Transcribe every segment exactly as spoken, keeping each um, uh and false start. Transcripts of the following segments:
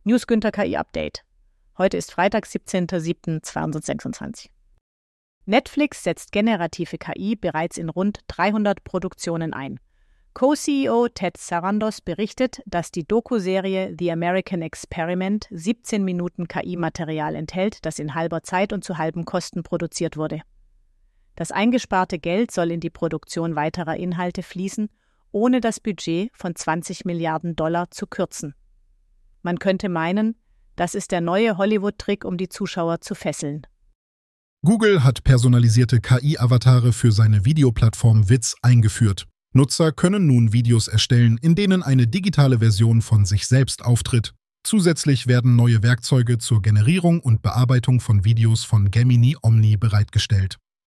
News Günther K I-Update. Heute ist Freitag, siebzehnter siebter zweitausendsechsundzwanzig. Netflix setzt generative K I bereits in rund dreihundert Produktionen ein. Co-C E O Ted Sarandos berichtet, dass die Doku-Serie The American Experiment siebzehn Minuten K I-Material enthält, das in halber Zeit und zu halben Kosten produziert wurde. Das eingesparte Geld soll in die Produktion weiterer Inhalte fließen, ohne das Budget von zwanzig Milliarden Dollar zu kürzen. Man könnte meinen, das ist der neue Hollywood-Trick, um die Zuschauer zu fesseln. Google hat personalisierte K I-Avatare für seine Videoplattform Vids eingeführt. Nutzer können nun Videos erstellen, in denen eine digitale Version von sich selbst auftritt. Zusätzlich werden neue Werkzeuge zur Generierung und Bearbeitung von Videos von Gemini Omni bereitgestellt.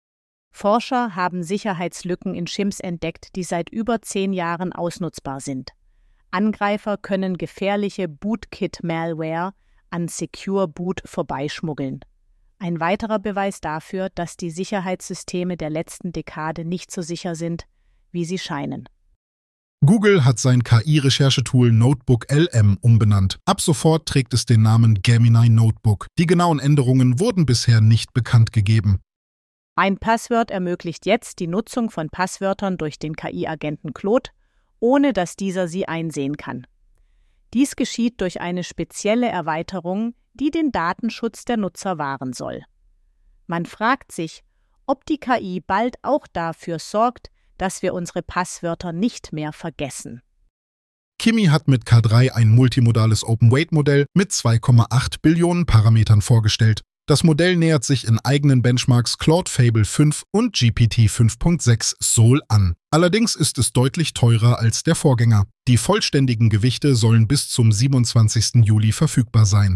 Forscher haben Sicherheitslücken in Chims entdeckt, die seit über zehn Jahren ausnutzbar sind. Angreifer können gefährliche Bootkit-Malware an Secure Boot vorbeischmuggeln. Ein weiterer Beweis dafür, dass die Sicherheitssysteme der letzten Dekade nicht so sicher sind, wie sie scheinen. Google hat sein K I-Recherchetool Notebook L M umbenannt. Ab sofort trägt es den Namen Gemini Notebook. Die genauen Änderungen wurden bisher nicht bekannt gegeben. Ein Passwort ermöglicht jetzt die Nutzung von Passwörtern durch den K I-Agenten Claude, ohne dass dieser sie einsehen kann. Dies geschieht durch eine spezielle Erweiterung, die den Datenschutz der Nutzer wahren soll. Man fragt sich, ob die K I bald auch dafür sorgt, dass wir unsere Passwörter nicht mehr vergessen. Kimi hat mit K drei ein multimodales Open-Weight-Modell mit zwei Komma acht Billionen Parametern vorgestellt. Das Modell nähert sich in eigenen Benchmarks Claude Fable fünf und G P T fünf Punkt sechs Sol an. Allerdings ist es deutlich teurer als der Vorgänger. Die vollständigen Gewichte sollen bis zum siebenundzwanzigsten Juli verfügbar sein.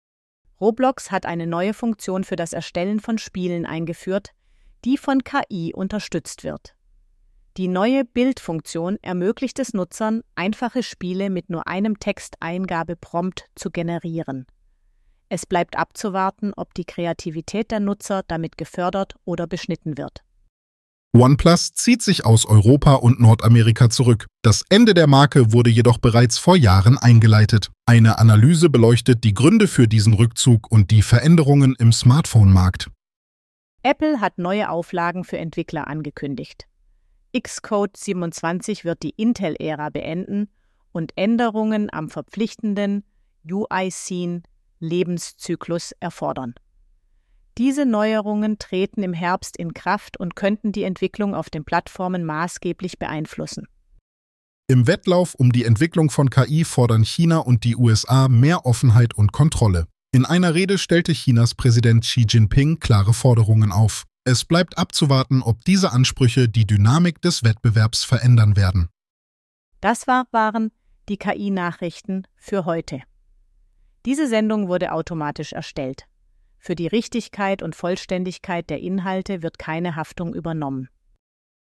Roblox hat eine neue Funktion für das Erstellen von Spielen eingeführt, die von K I unterstützt wird. Die neue Bildfunktion ermöglicht es Nutzern, einfache Spiele mit nur einem Texteingabeprompt zu generieren. Es bleibt abzuwarten, ob die Kreativität der Nutzer damit gefördert oder beschnitten wird. OnePlus zieht sich aus Europa und Nordamerika zurück. Das Ende der Marke wurde jedoch bereits vor Jahren eingeleitet. Eine Analyse beleuchtet die Gründe für diesen Rückzug und die Veränderungen im Smartphone-Markt. Apple hat neue Auflagen für Entwickler angekündigt. Xcode siebenundzwanzig wird die Intel-Ära beenden und Änderungen am verpflichtenden U I-Scene Lebenszyklus erfordern. Diese Neuerungen treten im Herbst in Kraft und könnten die Entwicklung auf den Plattformen maßgeblich beeinflussen. Im Wettlauf um die Entwicklung von K I fordern China und die U S A mehr Offenheit und Kontrolle. In einer Rede stellte Chinas Präsident Xi Jinping klare Forderungen auf. Es bleibt abzuwarten, ob diese Ansprüche die Dynamik des Wettbewerbs verändern werden. Das war, waren die K I-Nachrichten für heute. Diese Sendung wurde automatisch erstellt. Für die Richtigkeit und Vollständigkeit der Inhalte wird keine Haftung übernommen.